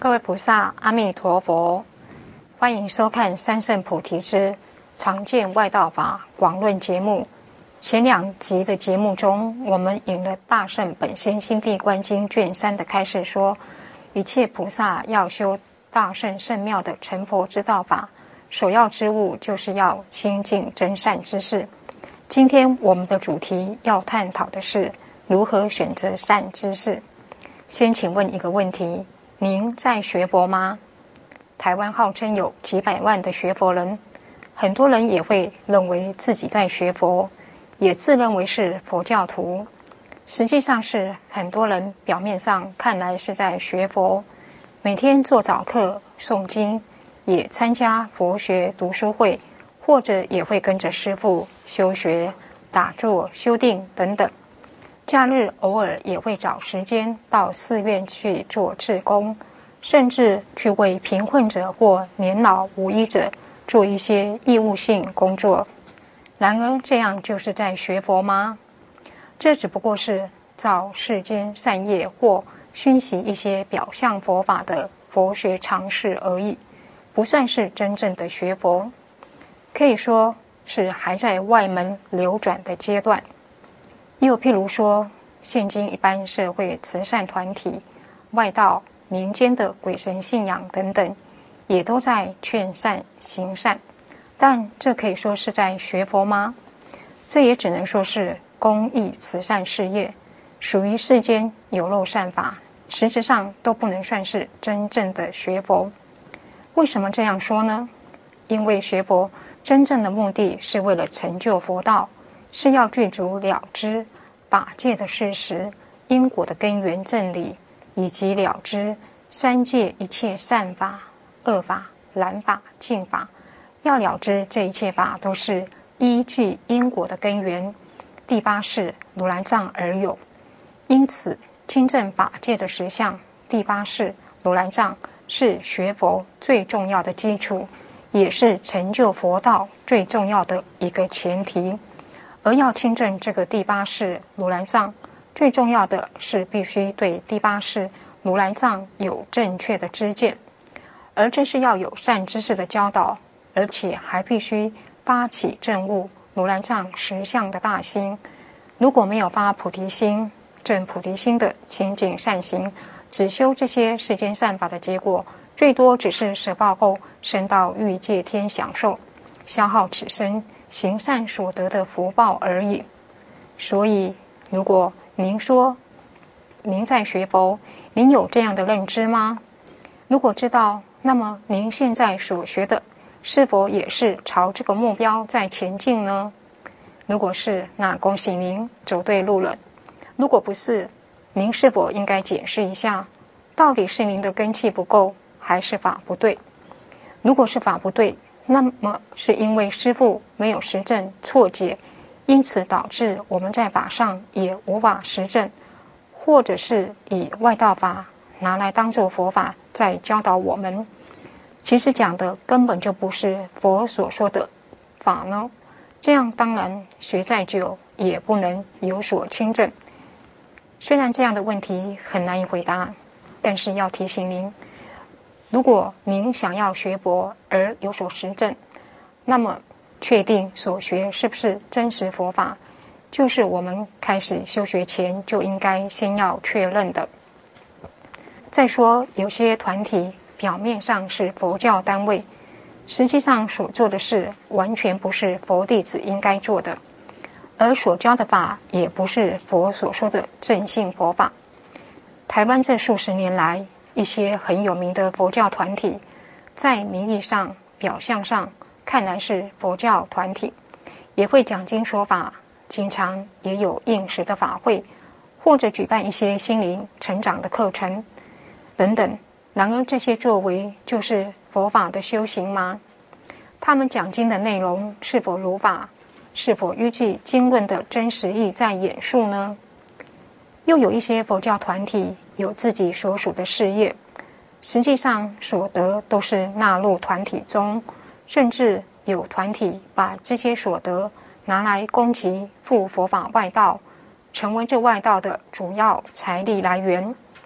各位菩萨，阿弥陀佛！欢迎收看三圣菩提之常见外道法广论节目。前2集的节目中，我们引了大圣本仙心地观经卷3的开示说，一切菩萨要修大圣圣妙的成佛之道法，首要之务就是要亲近真善之事。今天我们的主题要探讨的是如何选择善知识。先请问一个问题，您在学佛吗？台湾号称有几百万的学佛人，很多人也会认为自己在学佛，也自认为是佛教徒。实际上是很多人表面上看来是在学佛，每天做早课、诵经，也参加佛学读书会，或者也会跟着师父修学、打坐、修定等等。假日偶尔也会找时间到寺院去做志工，甚至去为贫困者或年老无依者做一些义务性工作。然而这样就是在学佛吗？这只不过是造世间善业或熏习一些表象佛法的佛学常识而已，不算是真正的学佛，可以说是还在外门流转的阶段。又譬如说，现今一般社会慈善团体、外道、民间的鬼神信仰等等，也都在劝善行善，但这可以说是在学佛吗？这也只能说是公益慈善事业，属于世间有漏善法，实质上都不能算是真正的学佛。为什么这样说呢？因为学佛真正的目的是为了成就佛道，是要具足了知法界的事实、因果的根源正理，以及了知三界一切善法、恶法、染法、净法。要了知这一切法都是依据因果的根源，第8世如来藏而有。因此亲证法界的实相，第8世如来藏是学佛最重要的基础，也是成就佛道最重要的一个前提。而要亲证这个第8世如来藏，最重要的是必须对第8世如来藏有正确的知见，而这是要有善知识的教导，而且还必须发起证悟如来藏实相的大心。如果没有发菩提心、证菩提心的清净善行，只修这些世间善法的结果，最多只是舍报后升到欲界天享受，消耗此生行善所得的福报而已。所以如果您说您在学佛，您有这样的认知吗？如果知道，那么您现在所学的是否也是朝这个目标在前进呢？如果是，那恭喜您走对路了。如果不是，您是否应该检视一下，到底是您的根器不够，还是法不对？如果是法不对，那么是因为师父没有实证错解，因此导致我们在法上也无法实证，或者是以外道法拿来当作佛法在教导我们，其实讲的根本就不是佛所说的法呢。这样当然学再久也不能有所亲证。虽然这样的问题很难以回答，但是要提醒您，如果您想要学佛而有所实证，那么确定所学是不是真实佛法，就是我们开始修学前就应该先要确认的。再说，有些团体表面上是佛教单位，实际上所做的事完全不是佛弟子应该做的，而所教的法也不是佛所说的正信佛法。台湾这数十年来，一些很有名的佛教团体，在名义上、表象上看来是佛教团体，也会讲经说法，经常也有应时的法会，或者举办一些心灵成长的课程等等。然而这些作为就是佛法的修行吗？他们讲经的内容是否如法？是否依据经论的真实义在演述呢？又有一些佛教团体有自己所属的事业，实际上所得都是纳入团体中，甚至有团体把这些所得拿来供给附佛法外道，成为这外道的主要财力来源。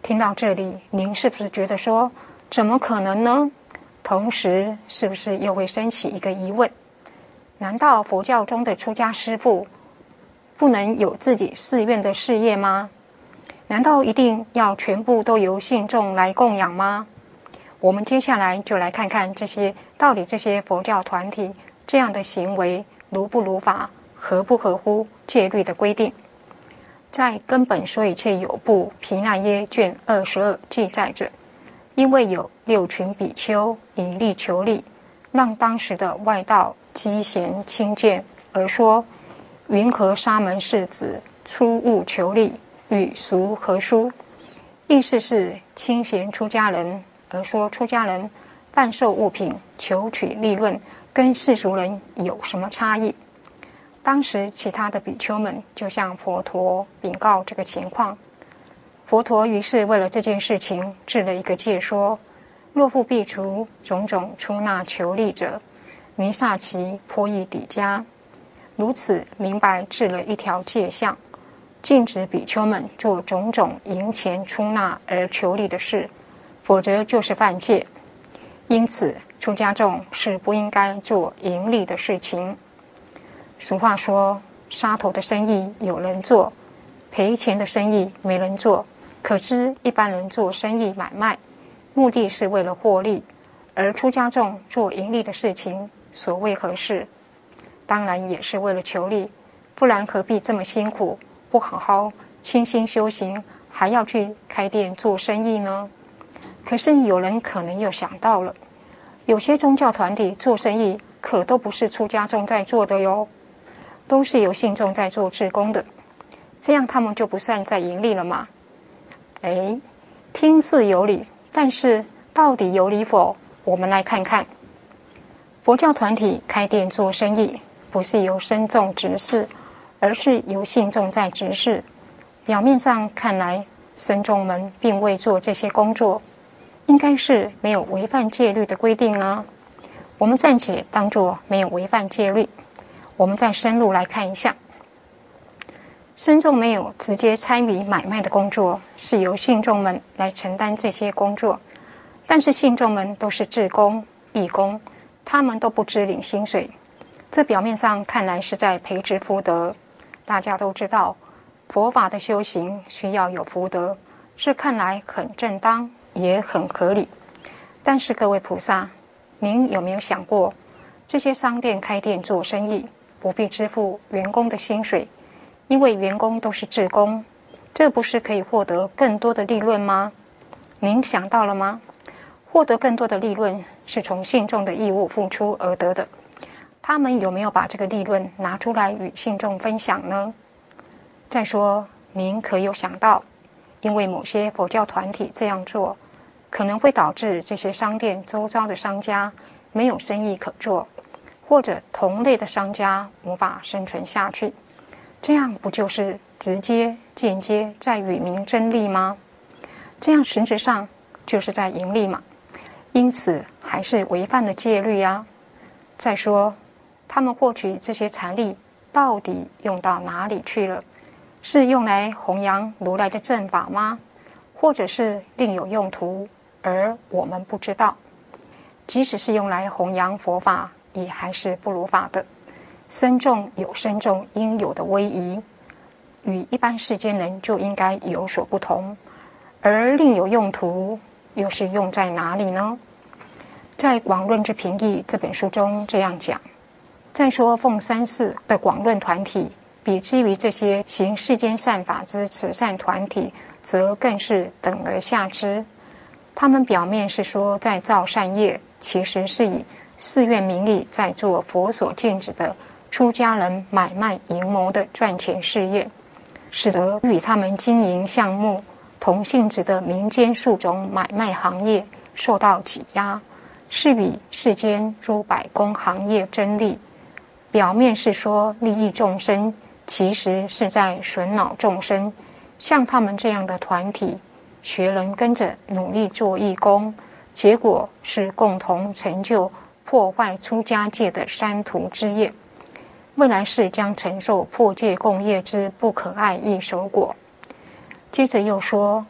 听到这里，您是不是觉得说，怎么可能呢？同时，是不是又会升起一个疑问：难道佛教中的出家师父不能有自己寺院的事业吗？难道一定要全部都由信众来供养吗？我们接下来就来看看到底这些佛教团体这样的行为如不如法，合不合乎戒律的规定。在根本说一切有部毗那耶卷22记载着，因为有6群比丘以力求利，让当时的外道积嫌轻贱，而说云何沙门士子出物求利，与俗何殊？意思是轻嫌出家人，而说出家人贩售物品求取利润，跟世俗人有什么差异？当时其他的比丘们就向佛陀禀告这个情况，佛陀于是为了这件事情制了一个戒说：若复必除种种出纳求利者，尼萨其颇易抵家。如此明白制了一条戒相，禁止比丘们做种种赢钱出纳而求利的事，否则就是犯戒。因此出家众是不应该做盈利的事情。俗话说，杀头的生意有人做，赔钱的生意没人做。可知一般人做生意买卖，目的是为了获利，而出家众做盈利的事情，所谓何事？当然也是为了求利，不然何必这么辛苦，不好好清心修行，还要去开店做生意呢？可是有人可能又想到了，有些宗教团体做生意可都不是出家众在做的哟，都是由信众在做志工的，这样他们就不算在盈利了吗？听似有理，但是到底有理否？我们来看看。佛教团体开店做生意，不是由僧众执事，而是由信众在执事。表面上看来，僧众们并未做这些工作，应该是没有违反戒律的规定啊。我们暂且当作没有违反戒律。我们再深入来看一下，僧众没有直接参与买卖的工作，是由信众们来承担这些工作，但是信众们都是志工、义工，他们都不支领薪水，这表面上看来是在培植福德。大家都知道，佛法的修行需要有福德，这看来很正当，也很合理。但是各位菩萨，您有没有想过，这些商店开店做生意不必支付员工的薪水，因为员工都是志工，这不是可以获得更多的利润吗？您想到了吗？获得更多的利润是从信众的义务付出而得的，他们有没有把这个利润拿出来与信众分享呢？再说，您可有想到，因为某些佛教团体这样做，可能会导致这些商店周遭的商家没有生意可做，或者同类的商家无法生存下去，这样不就是直接间接在与民争利吗？这样实质上就是在盈利嘛，因此还是违反了戒律啊。再说，他们获取这些财力到底用到哪里去了？是用来弘扬如来的正法吗？或者是另有用途，而我们不知道？即使是用来弘扬佛法，也还是不如法的。僧众有僧众应有的威仪，与一般世间人就应该有所不同，而另有用途又是用在哪里呢？在《广论之评议》这本书中这样讲。再说奉三世的广论团体，比之于这些行世间善法之慈善团体，则更是等而下之。他们表面是说在造善业，其实是以寺院名义在做佛所禁止的出家人买卖营谋的赚钱事业，使得与他们经营项目同性质的民间数种买卖行业受到挤压，是与世间诸百工行业争利。表面是说利益众生，其实是在损恼众生。像他们这样的团体，学人跟着努力做义工，结果是共同成就破坏出家戒的三途之业，未来世将承受破戒共业之不可爱益手果。接着又说，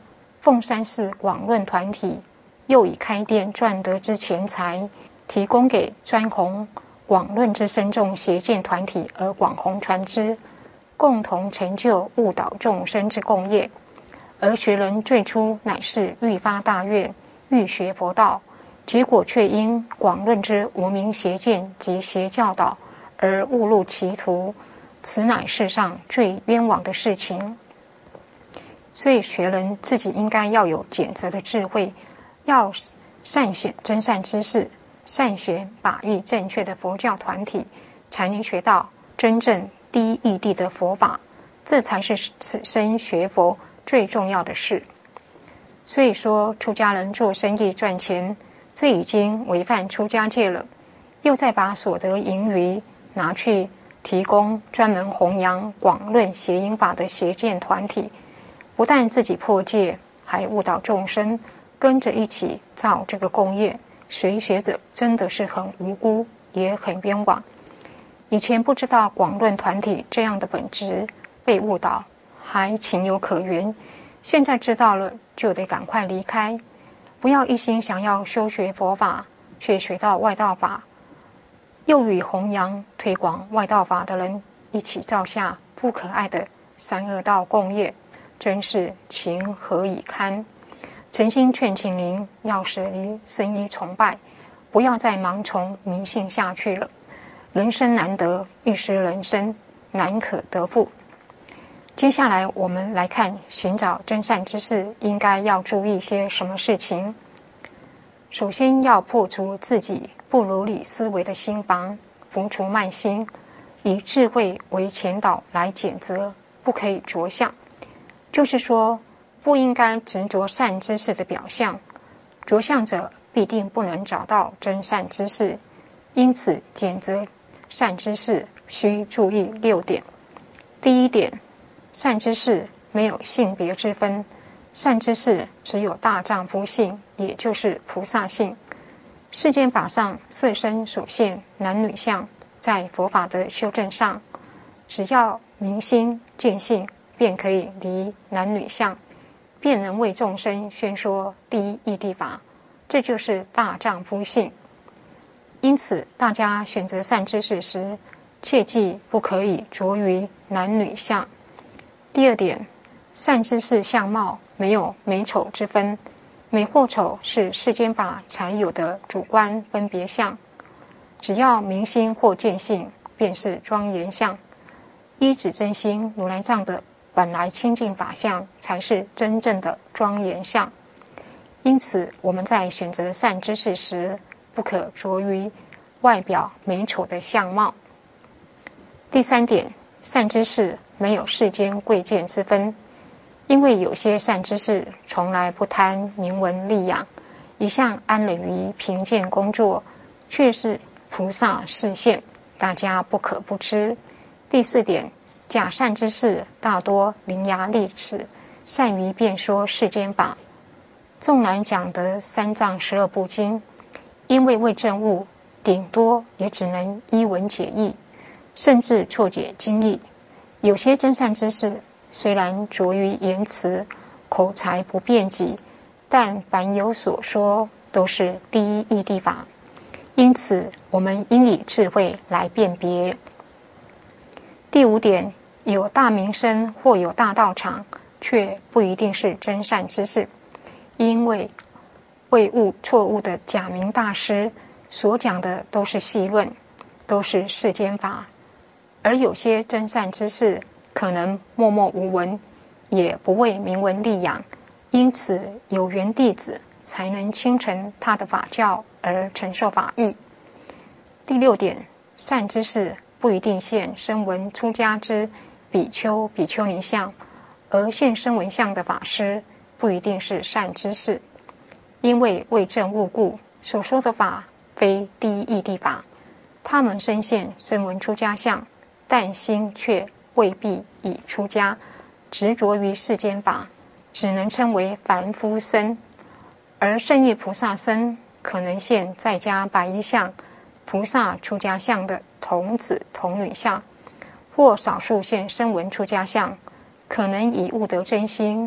凤山寺广论团体又以开店赚得之钱财，提供给专弘广论之僧众邪见团体而广弘传之，共同成就误导众生之共业。而学人最初乃是欲发大愿，欲学佛道，结果却因广论之无明邪见及邪教导而误入歧途，此乃世上最冤枉的事情。所以学人自己应该要有检责的智慧，要善选真善知识，善选法义正确的佛教团体，才能学到真正第一义谛的佛法，这才是此生学佛最重要的事。所以说出家人做生意赚钱，这已经违反出家戒了，又再把所得盈余拿去提供专门弘扬广论邪淫法的邪见团体，不但自己破戒，还误导众生跟着一起造这个共业，随学者真的是很无辜，也很冤枉。以前不知道广论团体这样的本质，被误导还情有可原，现在知道了就得赶快离开，不要一心想要修学佛法，却学到外道法，又与弘扬推广外道法的人一起造下不可爱的三恶道共业，真是情何以堪。诚心劝请您要舍离僧衣崇拜，不要再盲从迷信下去了。人生难得，一失人生难可得富。接下来我们来看寻找真善知识应该要注意些什么事情。首先要破除自己不如理思维的心防，拂除慢心，以智慧为前导来检责，不可以着相。就是说不应该执着善知识的表象，着相者必定不能找到真善知识。因此检责善知识需注意6点。第一点，善知识没有性别之分，善知识只有大丈夫性，也就是菩萨性。世间法上色身所现男女相，在佛法的修正上，只要明心见性，便可以离男女相，便能为众生宣说第一义谛法，这就是大丈夫性。因此大家选择善知识时，切记不可以着于男女相。第二点，善知识相貌没有美丑之分，美或丑是世间法才有的主观分别相，只要明心或见性，便是庄严相。依止真心如来藏的本来清净法相，才是真正的庄严相。因此我们在选择善知识时，不可着于外表美丑的相貌。第三点，善知识没有世间贵贱之分，因为有些善知识从来不贪名闻利养，一向安忍于贫贱工作，却是菩萨示现，大家不可不知。第四点，假善知识大多伶牙俐齿，善于辩说世间法，纵然讲得3藏12部经，因为未证悟，顶多也只能依文解义，甚至错解经义。有些真善知识虽然拙于言辞，口才不辩己，但凡有所说都是第一义谛法，因此我们应以智慧来辨别。第5点，有大名声或有大道场，却不一定是真善知识，因为错误的假名大师所讲的都是细论，都是世间法，而有些真善知识可能默默无闻，也不为名闻利养，因此有缘弟子才能亲承他的法教而承受法义。第6点，善知识不一定现声闻出家之比丘比丘尼相，而现声闻相的法师不一定是善知识，因为未证悟故，所说的法非第一义谛法。他们身现声闻出家相，但心却未必已出家，执着于世间法，只能称为凡夫僧。而圣意菩萨僧可能现在家白衣相、菩萨出家相的童子童女相，或少数现声闻出家相，可能已悟得真心，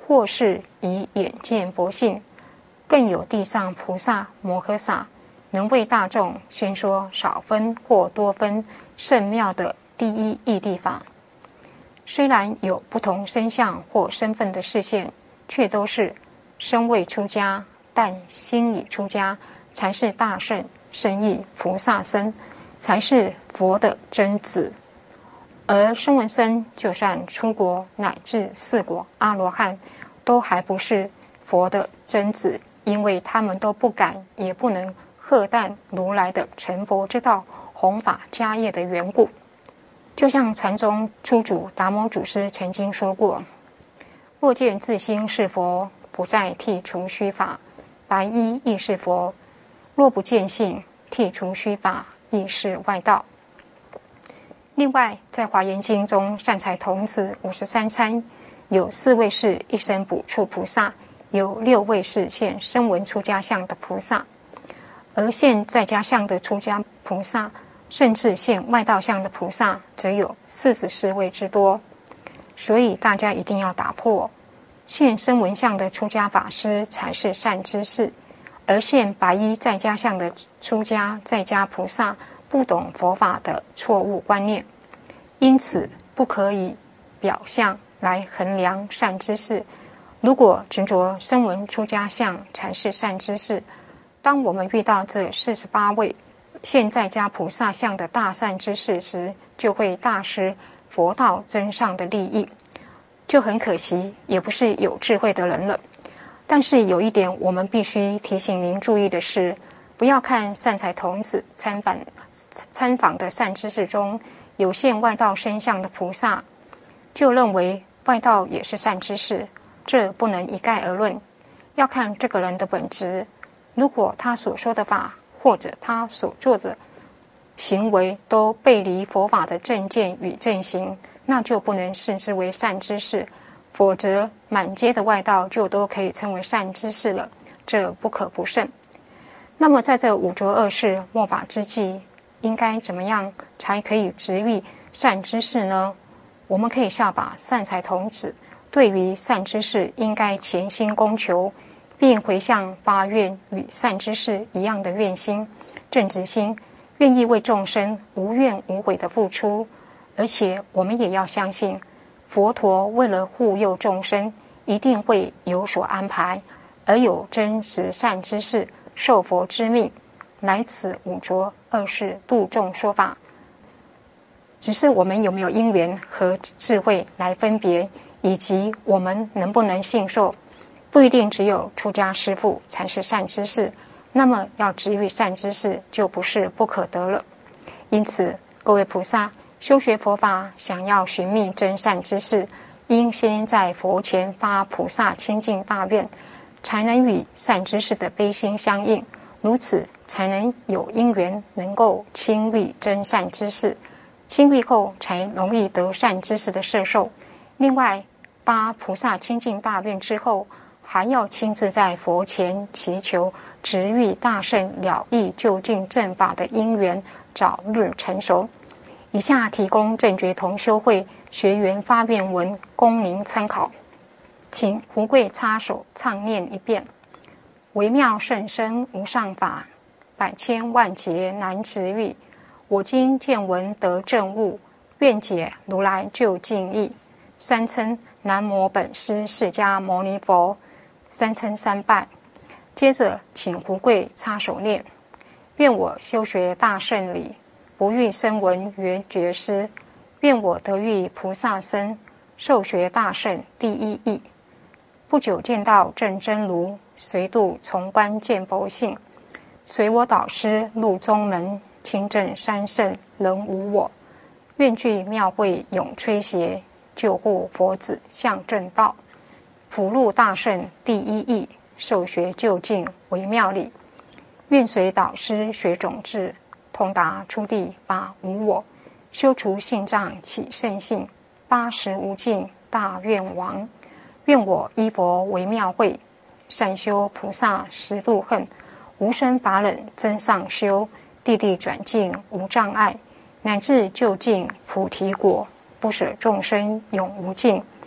或是以眼见佛性，更有地上菩萨摩诃萨能为大众宣说少分或多分甚妙的第一义谛法。虽然有不同身相或身份的示现，却都是身未出家，但心已出家，才是大圣圣意菩萨身，才是佛的真子。而声闻僧就算出国乃至四果阿罗汉，都还不是佛的真子，因为他们都不敢也不能荷担如来的成佛之道，弘法家业的缘故。就像禅宗初祖达摩祖师曾经说过，若见自心是佛，不再剔除虚法，白衣亦是佛；若不见性，剔除虚法，亦是外道。另外，在华严经中，善财童子53参，有4位是一生补处菩萨，有6位是现声闻出家相的菩萨，而现在家相的出家菩萨，甚至现外道相的菩萨，则有44位之多。所以大家一定要打破现声闻相的出家法师才是善知识，而现白衣在家相的出家在家菩萨不懂佛法的错误观念。因此不可以表象来衡量善知识。如果执着声闻出家相才是善知识，当我们遇到这48位现在家菩萨相的大善知识时，就会大失佛道真上的利益，就很可惜，也不是有智慧的人了。但是有一点我们必须提醒您注意的是，不要看善财童子参访的善知识中有现外道身相的菩萨，就认为外道也是善知识，这不能一概而论，要看这个人的本质。如果他所说的法或者他所做的行为都背离佛法的正见与正行，那就不能视之为善知识，否则满街的外道就都可以称为善知识了，这不可不慎。那么在这五浊恶世末法之际，应该怎么样才可以直遇善知识呢？我们可以效法善财童子，对于善知识应该潜心恭求，并回向发愿与善知识一样的愿心、正直心，愿意为众生无怨无悔的付出。而且我们也要相信，佛陀为了护佑众生，一定会有所安排，而有真实善知识受佛之命来此五浊恶世度众说法。只是我们有没有因缘和智慧来分别，以及我们能不能信受，不一定只有出家师父才是善知识，那么要直遇善知识就不是不可得了。因此各位菩萨修学佛法，想要寻觅真善知识，应先在佛前发菩萨清净大愿，才能与善知识的悲心相应，如此才能有因缘能够亲遇真善知识，亲遇后才容易得善知识的摄受。另外发菩萨清净大愿之后，还要亲自在佛前祈求直遇大圣了义究竟正法的因缘早日成熟。以下提供正觉同修会学员发愿文供您参考，请胡贵插手唱念一遍。微妙甚深无上法，百千万劫难直遇。我今见闻得正悟，愿解如来究竟义。三称南无本师释迦牟尼佛，三称三拜。接着请胡贵插手念：愿我修学大圣理，不遇声闻缘觉师，愿我得遇菩萨身，受学大圣第一义。不久见到正真如，随度从观见佛性。随我导师入宗门，清正三圣人无我。愿具妙慧永吹邪，救护佛子向正道。普入大圣第一义，受学究竟为妙理。愿随导师学种智，通达初地法无我，修除性障起圣性，80无尽大愿王。愿我依佛为妙慧，善修菩萨十度恨，无生法忍真上修，地地转进无障碍，乃至究竟菩提果，不舍众生永无尽。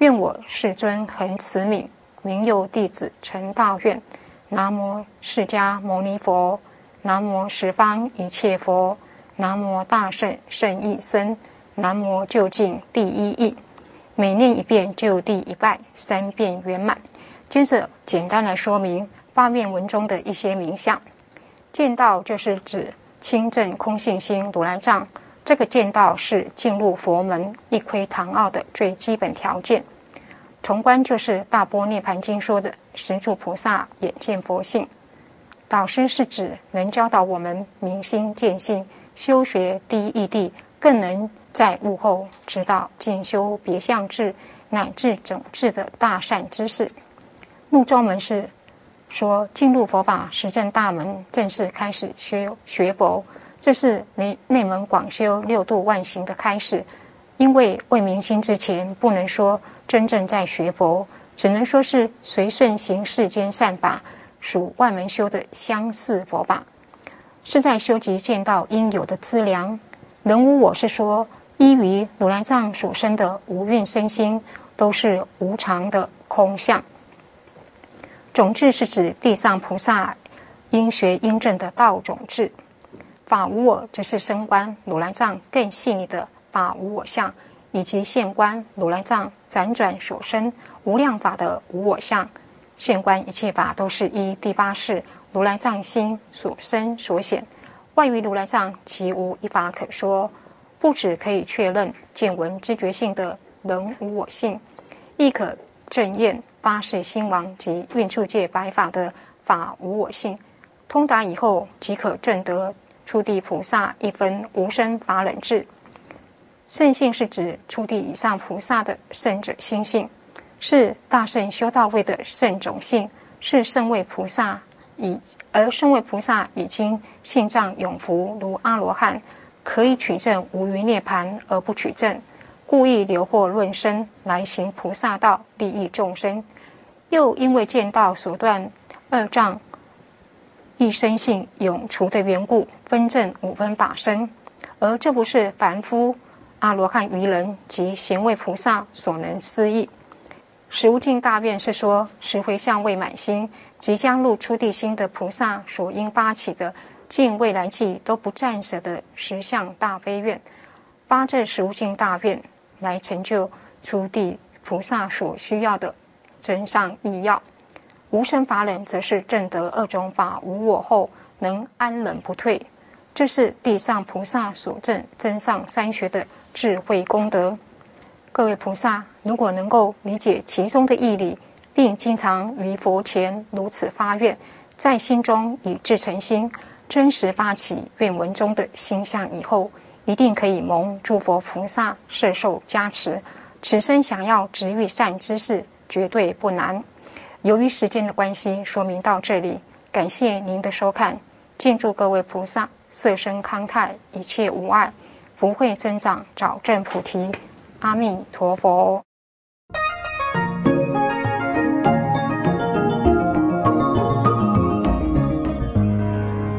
愿我世尊恒慈悯，名佑弟子成大愿。南无释迦牟尼佛，南无十方一切佛，南无大圣圣义僧，南无究竟第一义。每念一遍就第一拜，3遍圆满。接着简单来说明发愿文中的一些名相。见道就是指清正空性心如来藏，这个见道是进入佛门一窥堂奥的最基本条件。重观就是大般涅盘经说的十住菩萨眼见佛性。导师是指能教导我们明心见性，修学第一义谛，更能在悟后知道进修别相智乃至整治的大善知识。目中门是说进入佛法实证大门，正式开始学佛，这是内门广修六度万行的开始。因为未明心之前，不能说真正在学佛，只能说是随顺行世间善法，属外门修的相似佛法，是在修集见道应有的资粮。人无我是说，依于如来藏所生的无蕴身心，都是无常的空相。种智是指地上菩萨应学应证的道种智。法无我则是升观如来藏更细腻的法无我相，以及现观如来藏辗转所生无量法的无我相。现观一切法都是依第八识如来藏心所生所显，外于如来藏其无一法可说。不只可以确认见闻知觉性的人无我性，亦可证验八识心王及运处界百法的法无我性。通达以后，即可证得初地菩萨一分无生法忍智。圣性是指初地以上菩萨的圣者心性，是大圣修道位的圣种性，是圣位菩萨而圣位菩萨已经性障永伏如阿罗汉，可以取证无余涅盘而不取证，故意留祸论身来行菩萨道，利益众生。又因为见道所断二障一生性永除的缘故，分证五分法身，而这不是凡夫阿罗汉愚人及贤位菩萨所能思议。实无尽大愿是说十回向未满心，即将入初地心的菩萨所应发起的尽未来际都不暂舍的十相大悲愿，发这实无尽大愿来成就初地菩萨所需要的真上义要。无生法忍则是证得二种法无我后能安忍不退，这是地上菩萨所证真上三学的智慧功德。各位菩萨如果能够理解其中的义理，并经常于佛前如此发愿，在心中以至诚心真实发起愿文中的心相以后，一定可以蒙诸佛菩萨摄受加持，此生想要值遇善知识绝对不难。由于时间的关系，说明到这里，感谢您的收看，敬祝各位菩萨色身康泰，一切无碍，福慧增长，早证菩提。阿弥陀佛。